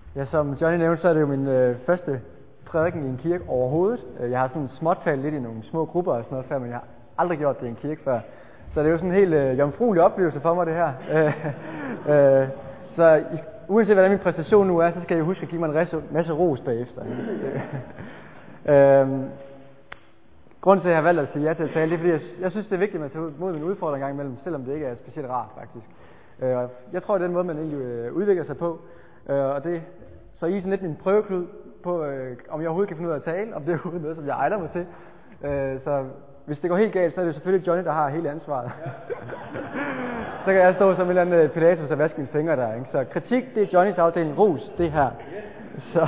Ja, som Johnny nævnte, så er det jo min første prædiken i en kirke overhovedet. Jeg har sådan småtalt lidt i nogle små grupper og sådan noget før, men jeg har aldrig gjort det i en kirke før. Så det er jo sådan en helt jomfruelig oplevelse for mig, det her. Så uanset hvordan min præstation nu er, så skal jeg huske at give mig en masse ros bagefter. Grunden til, at jeg har valgt at sige ja til at tale, det er, fordi jeg synes, det er vigtigt at tage mod min udfordring gang imellem, selvom det ikke er specielt rart, faktisk. Jeg tror, det er den måde, man egentlig udvikler sig på. Og det, så I er sådan lidt min prøveklud på, om jeg overhovedet kan finde ud af at tale, om det er overhovedet noget, som jeg egner mig til. Så hvis det går helt galt, så er det selvfølgelig Johnny, der har hele ansvaret. Så kan jeg stå som en eller anden Pilatus og vaske mine fingre der, ikke? Så kritik, det er Johnnys afdeling, ros, det her. Så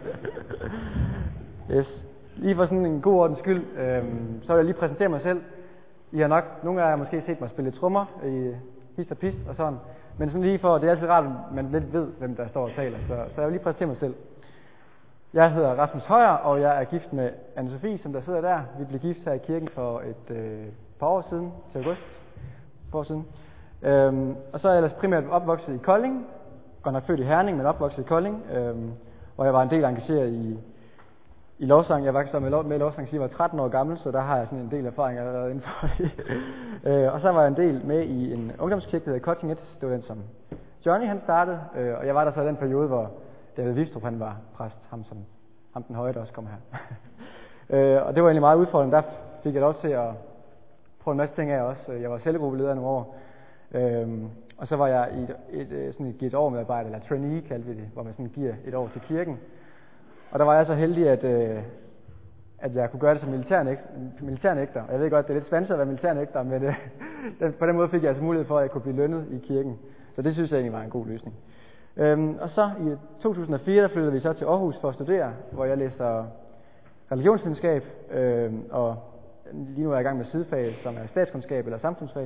yes. Lige for sådan en god ordens skyld, så vil jeg lige præsentere mig selv. I har nok, nogle af jer har måske set mig spille trommer i hist og pist og sådan. Men sådan lige for, det er altid rart, at man lidt ved, hvem der står og taler. Så jeg vil lige præsentere mig selv. Jeg hedder Rasmus Højer, og jeg er gift med Anne-Sophie, som der sidder der. Vi blev gift her i kirken for et par år siden, til august. Og så er jeg ellers primært opvokset i Kolding. Godt nok født i Herning, men opvokset i Kolding. Hvor jeg var en del engageret i lovsang. Jeg var så med i lovsang, siden jeg var 13 år gammel, så der har jeg sådan en del erfaring allerede inden for det. Og så var jeg en del med i en ungdomskirke, der hedder Cutting It. Det var den, som Johnny han startede. Og jeg var der så i den periode, hvor David Wistrup han var præst, ham den høje, der også kom her. Og det var egentlig meget udfordrende. Der fik jeg lov til at prøve en masse ting af også. Jeg var cellegruppeleder nogle år. Og så var jeg i et år medarbejder, eller trainee kaldte vi det, hvor man sådan giver et år til kirken. Og der var jeg så heldig, at jeg kunne gøre det som militærnægter. Og jeg ved godt, det er lidt svanset at være militærnægter, men på den måde fik jeg altså mulighed for, at jeg kunne blive lønnet i kirken. Så det synes jeg egentlig var en god løsning. Og så i 2004, der flyttede vi så til Aarhus for at studere, hvor jeg læser religionsvidenskab, og lige nu er jeg i gang med sidefag, som er statskundskab eller samfundsfag.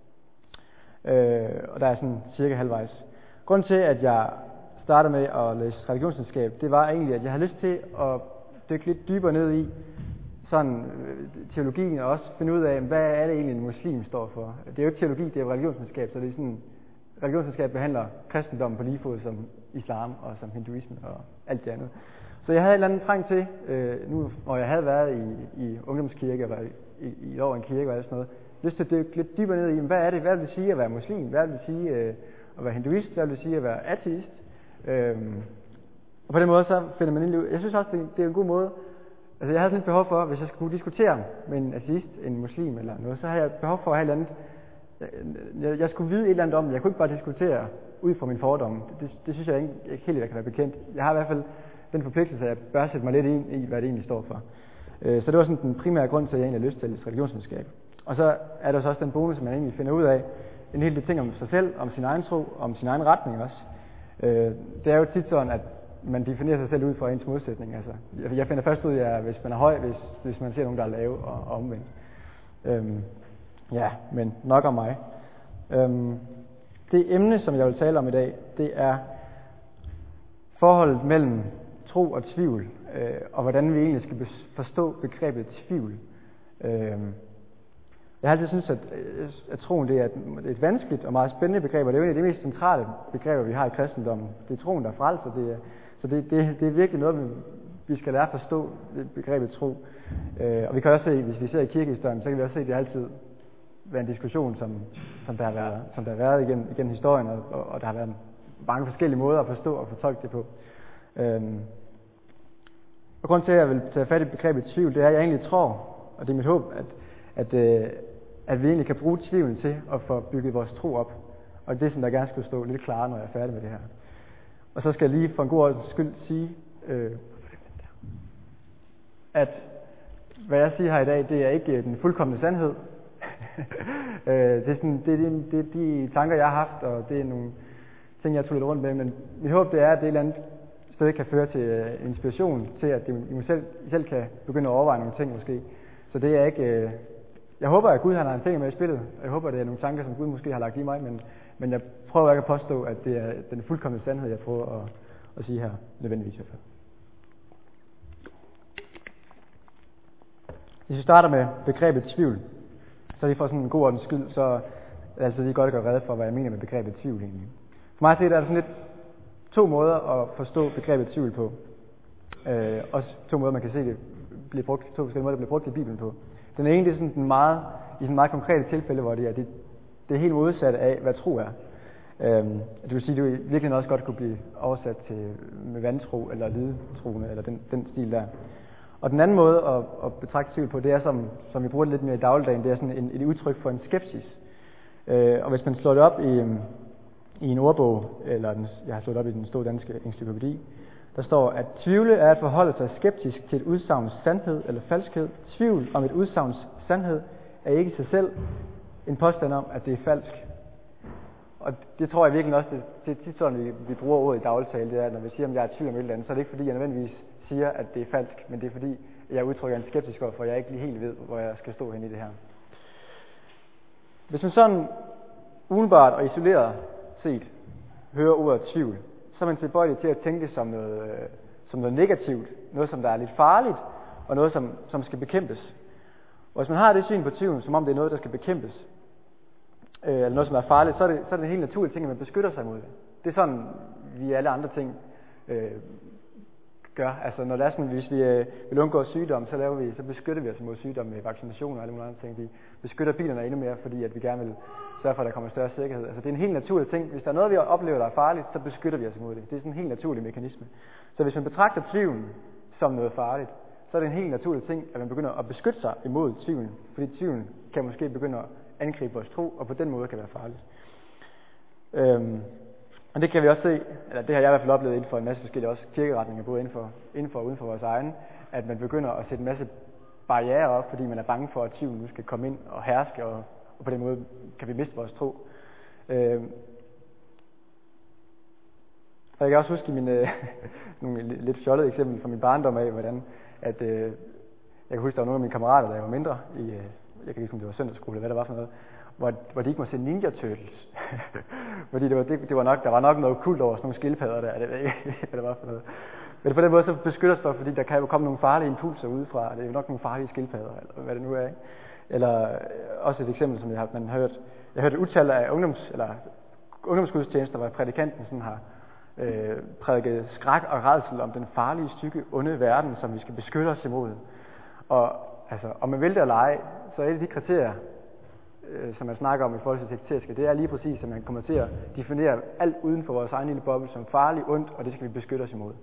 Og der er sådan cirka halvvejs. Grunden til, at jeg startede med at læse religionsvidenskab, det var egentlig, at jeg havde lyst til at dykke lidt dybere ned i sådan teologien, og også finde ud af, hvad er det egentlig en muslim står for. Det er jo ikke teologi, det er jo religionsvidenskab, så det er sådan, religionsvidenskab behandler kristendommen på lige fod som islam og som hinduisme og alt det andet. Så jeg havde en eller anden trang til, nu hvor jeg havde været i ungdomskirke og i år en kirke og alt sådan noget, lyst til at dykke lidt dybere ned i, hvad er det, hvad vil det sige at være muslim, hvad vil det sige at være hinduist, hvad vil det sige at være ateist. Og på den måde så finder man ind. Jeg synes også, det er en god måde. Altså jeg havde sådan et behov for, hvis jeg skulle diskutere med en ateist, en muslim eller noget, så havde jeg behov for at have et eller andet. Jeg skulle vide et eller andet om det. Jeg kunne ikke bare diskutere ud fra min fordomme. Det synes jeg ikke helt, jeg kan være bekendt. Jeg har i hvert fald den forpligtelse, at jeg bør sætte mig lidt ind i, hvad det egentlig står for. Så det var sådan den primære grund til, at jeg egentlig har lyst til at læse religionsvidenskab. Og så er der så også den bonus, at man egentlig finder ud af en hel del ting om sig selv, om sin egen tro, om sin egen retning også. Det er jo tit sådan, at man definerer sig selv ud fra ens modsætning. Altså, jeg finder først ud af, hvis man er høj, hvis man ser nogen, der er lave og omvendt. Ja, men nok om mig. Det emne, som jeg vil tale om i dag, det er forholdet mellem tro og tvivl, og hvordan vi egentlig skal forstå begrebet tvivl. Jeg har altid syntes, at troen det er et vanskeligt og meget spændende begreb, og det er jo en af de mest centrale begreber, vi har i kristendommen. Det er troen, der frelser. Så det er virkelig noget, vi skal lære at forstå, begrebet tro. Og vi kan også se, hvis vi ser i kirkehistorien, så kan vi også se, at det altid været en diskussion, som der har været igennem historien, og der har været mange forskellige måder at forstå og fortolke det på. Og grunden til, at jeg vil tage fat i begrebet tvivl, det er, at jeg egentlig tror, og det er mit håb, at vi egentlig kan bruge tvivlen til at få bygget vores tro op. Og det er som der gerne skulle stå lidt klarere, når jeg er færdig med det her. Og så skal jeg lige for en god ordens skyld sige, at hvad jeg siger her i dag, det er ikke den fuldkomne sandhed. Det er de tanker, jeg har haft, og det er nogle ting, jeg tog lidt rundt med. Men mit håb det er, at det et eller andet sted kan føre til inspiration til, at I selv kan begynde at overveje nogle ting måske. Så det er ikke... Jeg håber, at Gud har en ting med i spillet, og jeg håber, at det er nogle tanker, som Gud måske har lagt i mig, men jeg prøver ikke at påstå, at det er den fuldkomne sandhed, jeg prøver at sige her, nødvendigvis i hvert fald. Hvis vi starter med begrebet tvivl, så lige for sådan en god ordens skyld, så er det altså lige godt at gøre rede for, hvad jeg mener med begrebet tvivl egentlig. For mig er det sådan lidt to måder at forstå begrebet tvivl på. Også to måder, man kan se det blive brugt, to forskellige måder, der bliver brugt i Bibelen på. Den ene, det er sådan i sådan meget konkrete tilfælde, hvor det er helt modsat af, hvad tro er. Det vil sige, at det virkelig også godt kunne blive oversat til med vantro eller lidetroende, eller den stil der. Og den anden måde at betragte tvivl på, det er, som vi bruger det lidt mere i dagligdagen, det er sådan et udtryk for en skepsis. Og hvis man slår det op i en ordbog, eller jeg har slået op i den store danske encyklopædi, der står, at tvivle er at forholde sig skeptisk til et udsagns sandhed eller falskhed. Tvivl om et udsagns sandhed er ikke i sig selv en påstand om, at det er falsk. Og det tror jeg virkelig også, det er tit sådan, vi bruger ordet i dagligtale, det er, når vi siger, at jeg er i tvivl om et eller andet, så er det ikke fordi, jeg nødvendigvis siger, at det er falsk, men det er fordi, jeg udtrykker en skeptisk over, for jeg ikke lige helt ved, hvor jeg skal stå hen i det her. Hvis man sådan umiddelbart og isoleret set hører ordet tvivl, så er man tilbøjelig til at tænke det som noget negativt, noget som der er lidt farligt, og noget som skal bekæmpes. Og hvis man har det syn på tvivlen, som om det er noget, der skal bekæmpes, eller noget, som er farligt, så er det en helt naturlig ting, at man beskytter sig mod det. Det er sådan, vi alle andre ting gør. Altså, når det er sådan, hvis vi vil undgå sygdom, så beskytter vi os mod sygdom med vaccinationer og alle mulige andre ting. Vi beskytter bilerne endnu mere, fordi at vi gerne vil sørge for, at der kommer større sikkerhed. Altså, det er en helt naturlig ting. Hvis der er noget, vi oplever, der er farligt, så beskytter vi os imod det. Det er sådan en helt naturlig mekanisme. Så hvis man betragter tvivlen som noget farligt, så er det en helt naturlig ting, at man begynder at beskytte sig imod tvivlen. Fordi tvivlen kan måske begynde at angribe vores tro, og på den måde kan være farligt. Og det kan vi også se, eller det har jeg i hvert fald oplevet inden for en masse forskellige også kirkeretninger, både inden for og uden for vores egen, at man begynder at sætte en masse barrierer op, fordi man er bange for, at tvivlen nu skal komme ind og herske, og på den måde kan vi miste vores tro. Og jeg kan også huske nogle lidt fjollede eksempler fra min barndom af, hvordan at jeg kan huske, der var nogle af mine kammerater, da jeg var mindre, jeg kan ikke huske, om det var søndagsskole eller hvad det var for noget, hvor de ikke må se Ninja Turtles. Fordi det var nok, der var nok noget kult over sådan nogle skildpadder der, det ved jeg ikke, hvad det var for noget. Men på den måde så beskytter sig, fordi der kan jo komme nogle farlige impulser udefra, det er jo nok nogle farlige skildpadder, eller hvad det nu er, ikke? Eller også et eksempel, som jeg har hørt et utal af ungdomsgudstjenester, hvor prædikanten sådan har prædiket skræk og rædsel om den farlige, stykke, onde verden, som vi skal beskytte os imod. Og altså, om man vil det eller ej, så er et af de kriterier, som man snakker om i forhold til sekteriske, det er lige præcis, at man kommer til at definere alt uden for vores egen lille boble som farligt, ondt, og det skal vi beskytte os imod.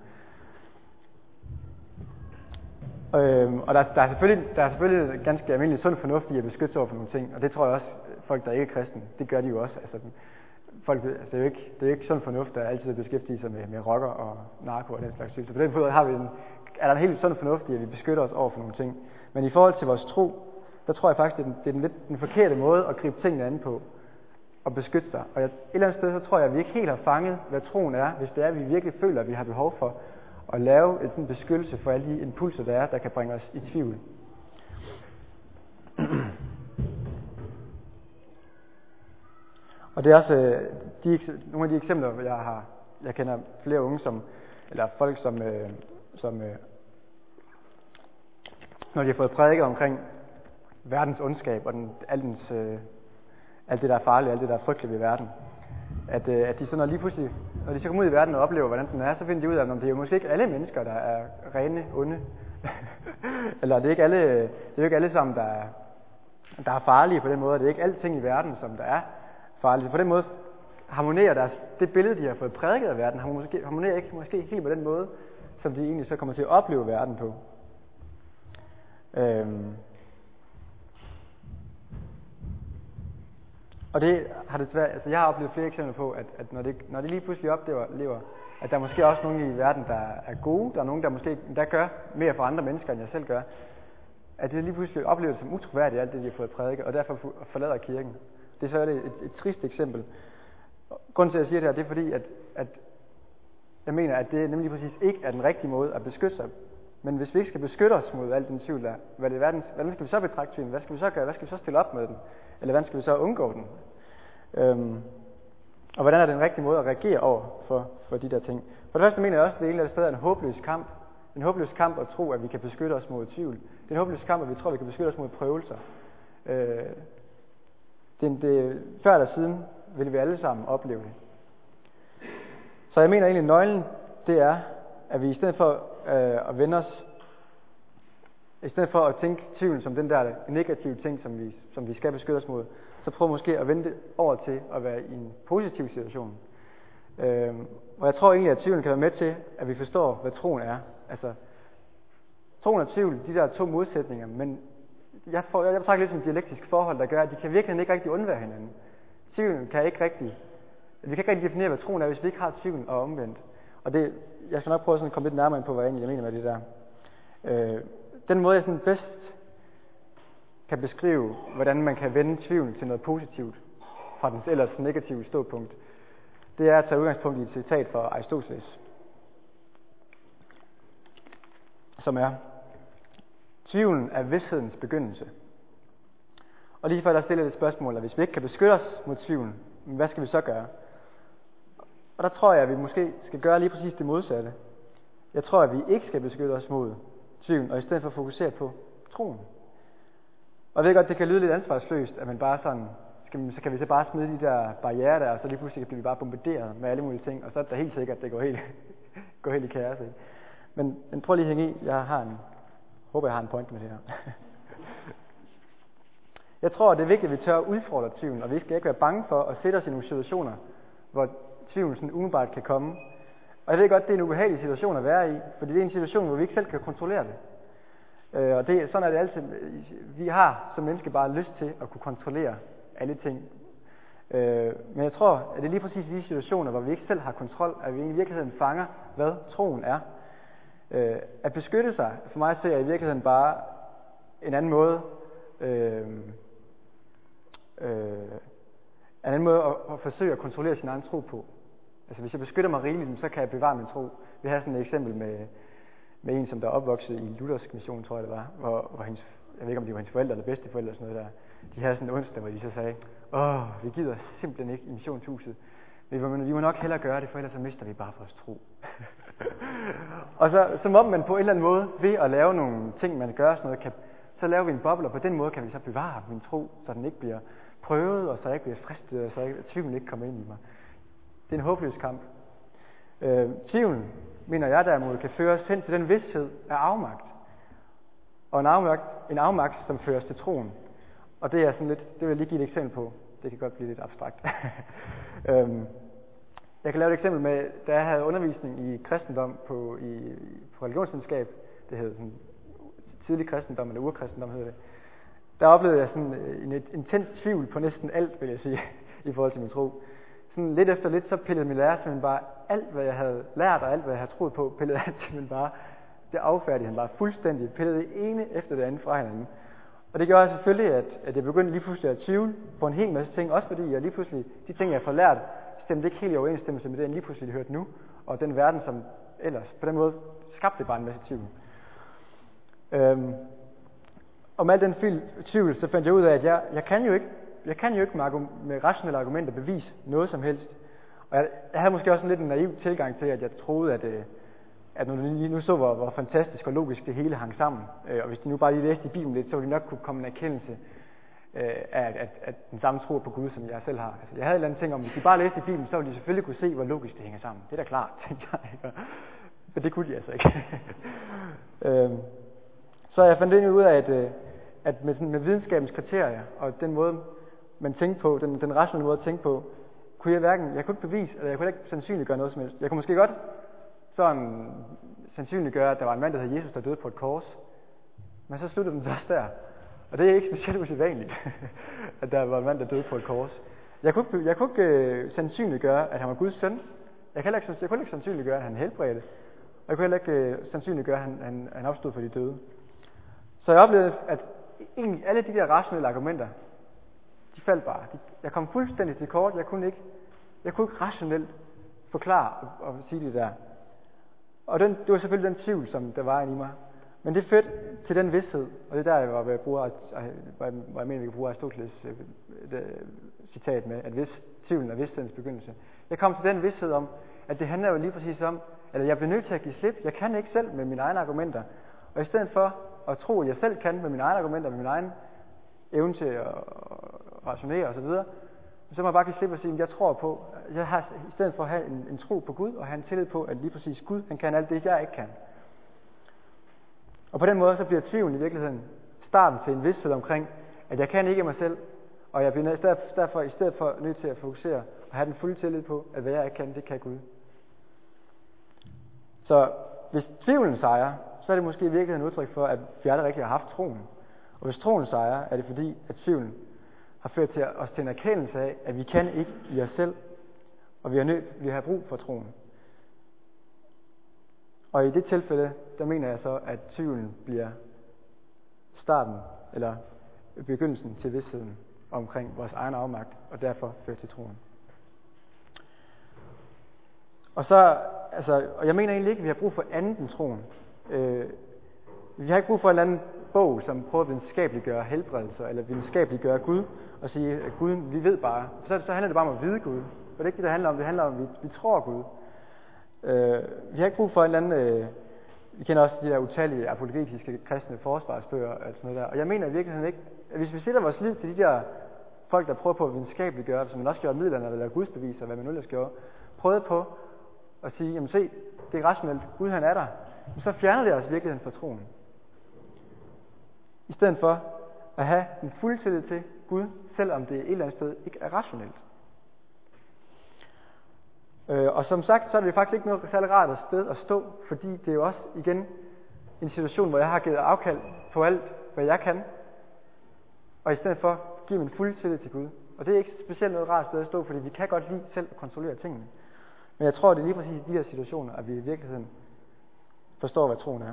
Og der er selvfølgelig ganske almindelig sund fornuft i at beskytte sig over for nogle ting, og det tror jeg også, folk der ikke er kristne, det gør de jo også. Altså, det er jo ikke sund fornuft, der altid beskæftiger sig med rocker og narko og den slags ting. Så på den måde er der en helt sund fornuft i, at vi beskytter os over for nogle ting. Men i forhold til vores tro, der tror jeg faktisk, det er den forkerte måde at gribe tingene an på og beskytte sig. Og et eller andet sted, så tror jeg, at vi ikke helt har fanget, hvad troen er, hvis det er, at vi virkelig føler, at vi har behov for at lave en beskyttelse for alle de impulser, der kan bringe os i tvivl. Og det er også nogle af de eksempler, jeg kender flere unge, eller folk, som når de har fået prædiket omkring verdens ondskab og alt det, der er farligt, alt det, der er frygteligt ved verden. At de så, når de så kommer ud i verden og oplever, hvordan den er, så finder de ud af, at det er jo måske ikke alle mennesker, der er rene, onde. Eller det er jo ikke alle sammen, der er farlige på den måde. Det er ikke alting i verden, som der er farligt. På den måde harmonerer det billede, de har fået prædiket af verden, harmonerer ikke måske helt på den måde, som de egentlig så kommer til at opleve verden på. Og det har desværre, altså jeg har oplevet flere eksempler på, at når de lige pludselig oplever, at der er måske også nogen i verden, der er gode, der er nogen, der måske der gør mere for andre mennesker, end jeg selv gør, at de lige pludselig oplever det som utroværdigt, alt det, de har fået prædiket, og derfor forlader kirken. Det er så et trist eksempel. Grunden til, at jeg siger det her, det er fordi, at jeg mener, at det nemlig præcis ikke er den rigtige måde at beskytte sig. Men hvis vi ikke skal beskytte os mod al den tvivl, hvordan skal vi så betragte tvivlen? Hvad skal vi så gøre? Hvad skal vi så stille op med den? Eller hvordan skal vi så undgå den? Og hvordan er det en rigtig måde at reagere over for de der ting? For det første mener jeg også, at det egentlig er en håbløs kamp. En håbløs kamp at tro, at vi kan beskytte os mod tvivl. Det er en håbløs kamp, at vi tror, at vi kan beskytte os mod prøvelser. Før eller siden vil vi alle sammen opleve det. Så jeg mener egentlig, at nøglen, det er, at vi i stedet for at vende os, i stedet for at tænke tvivlen som den der negative ting, som vi skal beskytte os mod, så prøv måske at vende det over til at være i en positiv situation. Og jeg tror egentlig, at tvivlen kan være med til, at vi forstår, hvad troen er. Altså, troen og tvivl, de der to modsætninger, men jeg betragter lidt som et dialektisk forhold, der gør, at de kan virkelig ikke rigtig undvære hinanden. Tvivlen kan ikke rigtig, vi kan ikke rigtig definere, hvad troen er, hvis vi ikke har tvivlen og omvendt. Og det, jeg skal nok prøve sådan at komme lidt nærmere ind på, hvad jeg mener med det der. Den måde, jeg sådan bedst kan beskrive, hvordan man kan vende tvivlen til noget positivt fra dens ellers negative ståpunkt, det er at tage udgangspunkt i et citat fra Aristoteles, som er: tvivlen er vidshedens begyndelse. Og lige før der stiller et spørgsmål, at hvis vi ikke kan beskytte os mod tvivlen, hvad skal vi så gøre? Og der tror jeg, at vi måske skal gøre lige præcis det modsatte. Jeg tror, at vi ikke skal beskytte os mod tvivlen, og i stedet for fokusere på troen. Og jeg ved godt, det kan lyde lidt ansvarsløst, at man bare sådan, så kan vi så bare smide de der barrierer der, og så lige pludselig bliver vi bare bombarderet med alle mulige ting, og så er det helt sikkert, at det går helt i kaos. Ikke? Men prøv lige at hænge i. Håber, jeg har en point med det her. Jeg tror, det er vigtigt, at vi tør at udfordre tvivlen, og vi skal ikke være bange for at sætte os i nogle situationer, hvor tvivlen sådan umiddelbart kan komme. Og jeg ved godt, det er en ubehagelig situation at være i, fordi det er en situation, hvor vi ikke selv kan kontrollere det. Og sådan er det altid. Vi har som mennesker bare lyst til at kunne kontrollere alle ting. Men jeg tror, at det er lige præcis i de situationer, hvor vi ikke selv har kontrol, at vi i virkeligheden fanger, hvad troen er. At beskytte sig, for mig ser jeg i virkeligheden bare en anden måde, at forsøge at kontrollere sin egen tro på. Altså hvis jeg beskytter mig rigeligt, så kan jeg bevare min tro. Vi har sådan et eksempel med en, som der er opvokset i luthersk mission, tror jeg det var, hvor hendes, jeg ved ikke om det var hendes forældre eller bedsteforældre eller sådan noget der, de havde sådan en onsdag, hvor de så sagde, vi gider simpelthen ikke i missionshuset. Vi må nok hellere gøre det, for ellers så mister vi bare vores tro. Og så som om man på en eller anden måde, ved at lave nogle ting, man gør sådan noget, så laver vi en boble, og på den måde kan vi så bevare min tro, så den ikke bliver prøvet, og så jeg ikke bliver fristet, og så tvivlen ikke kommer ind i mig. Det er en håbløs kamp. Tvivlen, mener jeg derimod, kan føre os hen til den vidsthed af afmagt. Og en afmagt, som fører os til troen. Og det er sådan lidt, det vil jeg lige give et eksempel på. Det kan godt blive lidt abstrakt. Jeg kan lave et eksempel med, da jeg havde undervisning i kristendom på religionsvidenskab, det hedder sådan tidlig kristendom, eller urkristendom hedder det, der oplevede jeg sådan en intens tvivl på næsten alt, vil jeg sige, i forhold til min tro. Sådan lidt efter lidt, så pillede min lærer simpelthen bare alt, hvad jeg havde lært, og alt, hvad jeg havde troet på, pillede han simpelthen bare, det affærdigede han bare fuldstændig, pillede det ene efter det andet fra hinanden. Og det gjorde selvfølgelig, at jeg begyndte lige pludselig at tvivle på en hel masse ting, også fordi jeg lige pludselig, de ting, jeg får lært, stemte ikke helt i overensstemmelse med det, jeg lige pludselig hørte nu, og den verden, som ellers på den måde skabte bare en masse tvivl. Og med al den tvivl, så fandt jeg ud af, at jeg kan jo ikke med rationelle argumenter bevise noget som helst. Og jeg havde måske også en lidt en naiv tilgang til, at jeg troede, at når de lige nu så, hvor fantastisk og logisk det hele hang sammen, og hvis de nu bare lige læste i Bibelen lidt, så ville de nok kunne komme en erkendelse af den samme tro på Gud, som jeg selv har. Altså, jeg havde en eller anden ting om, hvis de bare læste i Bibelen, så ville de selvfølgelig kunne se, hvor logisk det hænger sammen. Det er da klart, tænkte jeg. Men det kunne de altså ikke. Så jeg fandt ud af, at med videnskabens kriterier, og den måde, man tænkte på, den rationelle måde at tænke på, kunne jeg kunne ikke bevise, eller jeg kunne ikke sandsynliggøre noget som helst. Jeg kunne måske godt sådan sandsynliggøre, at der var en mand, der hed Jesus, der døde på et kors. Men så sluttede den så også der. Og det er ikke specielt usædvanligt, at der var en mand, der døde på et kors. Jeg kunne ikke sandsynliggøre, at han var Guds søn. Jeg kunne ikke sandsynliggøre, at han helbredte. Og jeg kunne heller ikke sandsynliggøre, at han opstod for de døde. Så jeg oplevede, at egentlig alle de der rationelle argumenter, de faldt bare. Jeg kom fuldstændig til kort. Jeg kunne ikke rationelt forklare og sige det der. Og det var selvfølgelig den tvivl, som der var inde i mig. Men det førte til den vidsthed, og det er der, hvor jeg mener, vi kan bruge Aristoteles citat med, at tvivlen er vidsthedens begyndelse. Jeg kom til den vidsthed om, at det handler jo lige præcis om, at jeg bliver nødt til at give slip. Jeg kan ikke selv med mine egne argumenter. Og i stedet for at tro, at jeg selv kan med mine egne argumenter, med min egen evne til at rationere osv., så må jeg bare give slip og sige, at jeg tror på, jeg har i stedet for at have en tro på Gud, og have en tillid på, at lige præcis Gud, han kan alt det, jeg ikke kan. Og på den måde, så bliver tvivlen i virkeligheden starten til en vidsthed omkring, at jeg kan ikke mig selv, og jeg bliver derfor i stedet for nødt til at fokusere og have den fulde tillid på, at hvad jeg ikke kan, det kan Gud. Så hvis tvivlen sejrer, så er det måske i virkeligheden et udtryk for, at vi aldrig rigtig har haft troen. Og hvis troen sejrer, er det fordi, at tvivlen har ført til os til en erkendelse af, at vi kan ikke i os selv, og vi har brug for troen. Og i det tilfælde, der mener jeg så, at tvivlen bliver starten, eller begyndelsen til vidstheden omkring vores egen afmagt, og derfor fører til troen. Og jeg mener egentlig ikke, at vi har brug for andet end troen. Vi har ikke brug for en eller anden bog, som prøver at videnskabeliggøre helbredelser, eller videnskabeliggøre Gud, og sige, at Gud, vi ved bare. Så handler det bare om at vide Gud. For det er ikke det, det handler om. Det handler om, at vi tror Gud. Vi har ikke brug for en eller anden... vi kender også de der utallige apologetiske kristne forsvarsbøger og sådan noget der. Og jeg mener i virkeligheden ikke, at hvis vi sætter vores liv til de der folk, der prøver på at videnskabeliggøre det, som man også gjorde i middelalderen, eller gudsbeviser, hvad man nu ellers gjorde, prøvede på at sige, jamen se, det er rationelt, Gud han er der. Men så fjerner det os i virkeligheden fra troen. I stedet for at have en fuld tillid til Gud, selvom det et eller andet sted ikke er rationelt. Og som sagt, så er det faktisk ikke noget særlig rart sted at stå, fordi det er jo også igen en situation, hvor jeg har givet afkald på alt, hvad jeg kan, og i stedet for give min fulde tillid til Gud. Og det er ikke specielt noget rart sted at stå, fordi vi kan godt lide selv at kontrollere tingene. Men jeg tror, det er lige præcis i de her situationer, at vi i virkeligheden forstår, hvad troen er.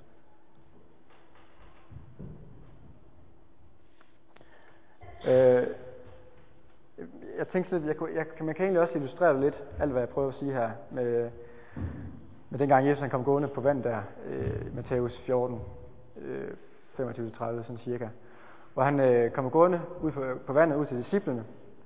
Jeg tænkte lidt, man kan egentlig også illustrere det lidt, alt hvad jeg prøver at sige her, med dengang Jesus han kom gående på vand der, Matthæus 14, 25-30, sådan cirka. Hvor han kommer gående ud på vandet ud til disciplene.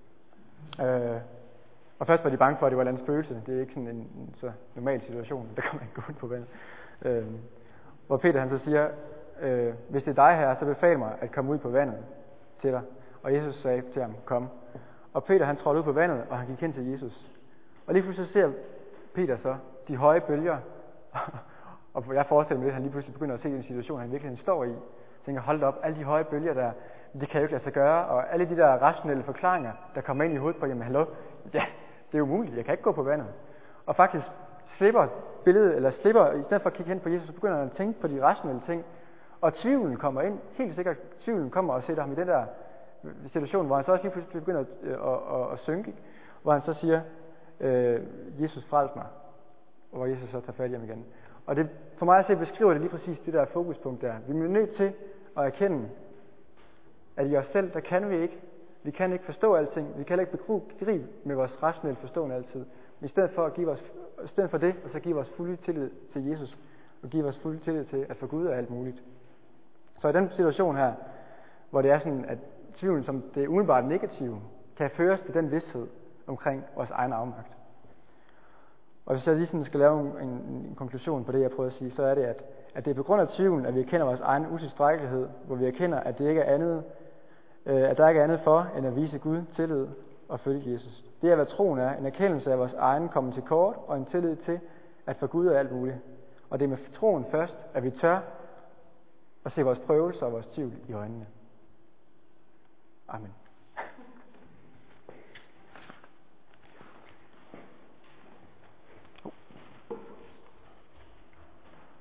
Og først var de bange for, at det var et eller andet spøgelse. Det er ikke sådan en så normal situation, der kommer en gående på vandet. Hvor Peter han så siger, hvis det er dig her, så befal mig at komme ud på vandet til dig. Og Jesus sagde til ham, kom. Og Peter han trådte ud på vandet, og han gik hen til Jesus. Og lige pludselig ser Peter så de høje bølger. Og jeg forestiller mig, at han lige pludselig begynder at se den situation, han virkelig står i. Jeg tænker, hold da op, alle de høje bølger der, det kan jo ikke lade sig gøre. Og alle de der rationelle forklaringer, der kommer ind i hovedet på, jamen hallo, ja, det er umuligt, jeg kan ikke gå på vandet. Og faktisk slipper billedet, eller slipper, i stedet for at kigge hen på Jesus, så begynder han at tænke på de rationelle ting. Og tvivlen kommer ind, helt sikkert tvivlen kommer og sætter ham i den der situation, hvor han så også lige pludselig begynder at synke, hvor han så siger, Jesus frels mig, og hvor Jesus så tager fat i ham igen. Og det, for mig at se, beskriver det lige præcis det der fokuspunkt der. Vi er nødt til at erkende, at i os selv, der kan vi kan ikke forstå alting, vi kan ikke begribe med vores rationelle forstående altid. Men i stedet for det, og så give vores fulde tillid til Jesus, og give vores fulde tillid til, at for Gud er alt muligt. Så i den situation her, hvor det er sådan, at tvivlen som det umiddelbart negative, kan føres til den vidsthed omkring vores egen afmagt. Og hvis jeg lige sådan skal lave en konklusion på det, jeg prøver at sige, så er det, at det er på grund af tvivlen, at vi erkender vores egen utilstrækkelighed, hvor vi erkender, at det ikke er andet, at der ikke er andet for, end at vise Gud tillid og følge Jesus. Det er, hvad troen er, en erkendelse af vores egen komme til kort, og en tillid til, at for Gud er alt muligt. Og det er med troen først, at vi tør at se vores prøvelser og vores tvivl i øjnene. Amen.